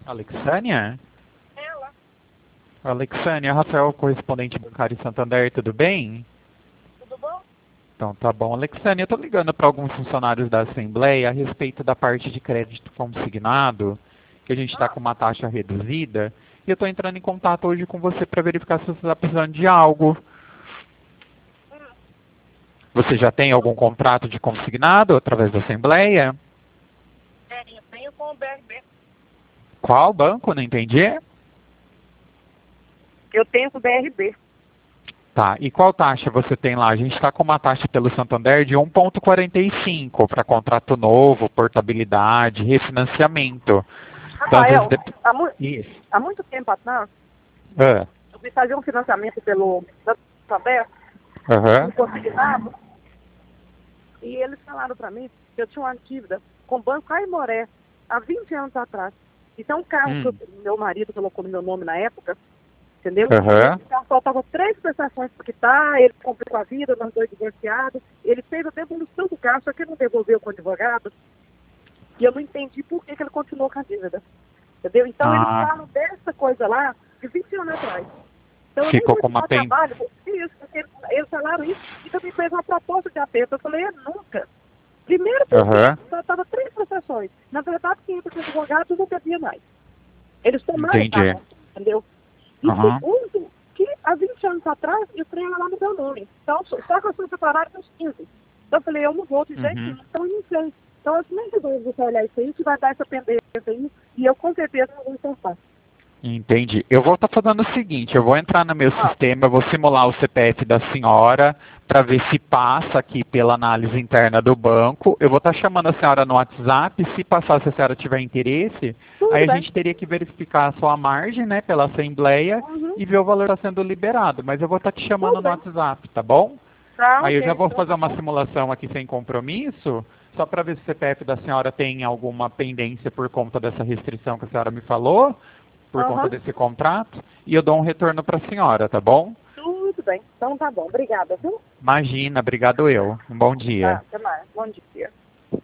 Alexânia? Ela. Alexânia, Rafael, correspondente bancário Santander, tudo bem? Tudo bom? Então tá bom. Alexânia, eu tô ligando para alguns funcionários da Assembleia a respeito da parte de crédito consignado, que a gente está com uma taxa reduzida, e eu tô entrando em contato hoje com você para verificar se você está precisando de algo. Você já tem algum contrato de consignado através da Assembleia? Eu tenho com o BRB. Qual banco? Não entendi. Eu tenho com o BRB. Tá, e qual taxa você tem lá? A gente está com uma taxa pelo Santander de 1,45 para contrato novo, portabilidade, refinanciamento. Então, às vezes... Rafael, Isso. há muito tempo atrás, Ah, eu fui fazer um financiamento pelo Santander, aham. no consignado, e eles falaram para mim que eu tinha uma dívida com o Banco Aimoré, há 20 anos atrás. Isso é um carro que meu marido colocou no meu nome na época, entendeu? Aham. Esse carro faltava 3 prestações para quitar, ele complicou a vida, nós dois divorciados, ele fez a devolução do carro, só que ele não devolveu com o advogado, e eu não entendi por que ele continuou com a dívida. Entendeu? Então eles falam dessa coisa lá de 20 anos atrás. Então Ficou eu com nem vou uma te trabalho, isso, porque eles falaram isso e também fez uma proposta de aperto. Eu falei, nunca. Primeiro porque Aham. só estava 3 prestações. Na verdade, quem entra com advogado não devia mais. Eles tomaram o Entendi. carro, entendeu? E Aham. segundo, que há 20 anos atrás eu trem lá no meu nome. Então, só que eu fui separado nos 15. Então eu falei, eu não vou de jeito nenhum. Então eu não sei. Então eu nem vou você olhar isso aí, que vai dar essa pendência aí, e eu com certeza não vou entortar. Entendi. Eu vou estar fazendo o seguinte, eu vou entrar no meu sistema, eu vou simular o CPF da senhora para ver se passa aqui pela análise interna do banco. Eu vou estar chamando a senhora no WhatsApp, se passar, se a senhora tiver interesse, Tudo aí a bem. gente teria que verificar a sua margem, né, pela Assembleia e ver o valor que está sendo liberado. Mas eu vou estar te chamando no WhatsApp, tá bom? Tá, Aí eu já ok. vou fazer uma simulação aqui sem compromisso, só para ver se o CPF da senhora tem alguma pendência por conta dessa restrição que a senhora me falou, por conta desse contrato, e eu dou um retorno para a senhora, tá bom? Tudo bem. Então tá bom. Obrigada, viu? Imagina, obrigado eu. Um bom Tá, dia. até mais. Bom dia.